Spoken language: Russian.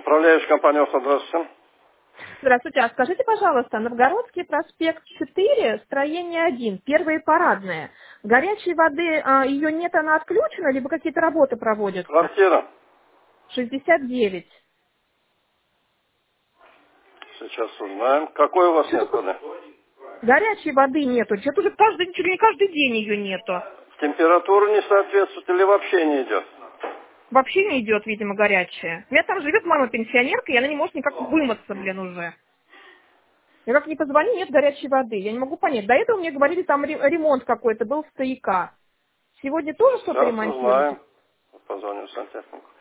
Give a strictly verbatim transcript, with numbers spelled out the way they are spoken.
Управляющая компания «Оста», здравствуйте. Здравствуйте. А скажите, пожалуйста, Новгородский проспект четыре, строение один, первые парадные. Горячей воды, а, ее нет, она отключена, либо какие-то работы проводятся? Квартира. шестьдесят девять. Сейчас узнаем. Какой у вас нет Что-то воды? горячей воды нету. Что-то уже каждый, чуть ли не каждый день ее нету. Температура не соответствует или вообще не идет? Вообще не идет, видимо, горячая. У меня там живет мама пенсионерка, и она не может никак вымыться, блин, уже. Я как не позвоню, нет горячей воды. Я не могу понять. До этого мне говорили, там ре- ремонт какой-то был в стояка. Сегодня тоже что-то Сейчас ремонтируют? узнаем. Позвоню в сантехнику.